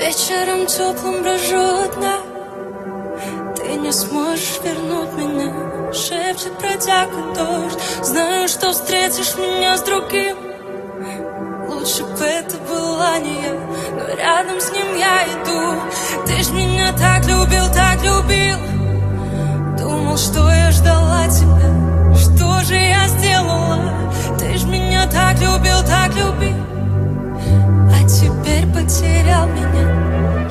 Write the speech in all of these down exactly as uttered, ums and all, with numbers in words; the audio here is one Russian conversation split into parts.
Вечером теплым брожу одна. Ты не сможешь вернуть меня. Шепчет бродяга дождь. Знаю, что встретишь меня с другим. Лучше бы это была не я, но рядом с ним я иду. Ты ж меня так любил, так любил. Думал, что я ждала тебя. Что же я сделала? Ты ж меня так любил, так любил. А теперь потерял меня.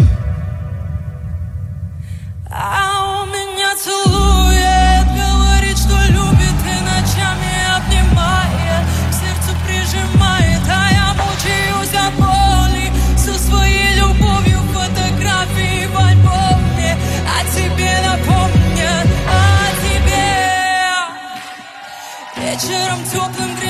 А он меня целует, говорит, что любит, и ночами обнимает, к сердцу прижимает, а я мучаюсь от боли со своей любовью. Фотографии в альбоме о тебе напомнят, о тебе. Вечером теплым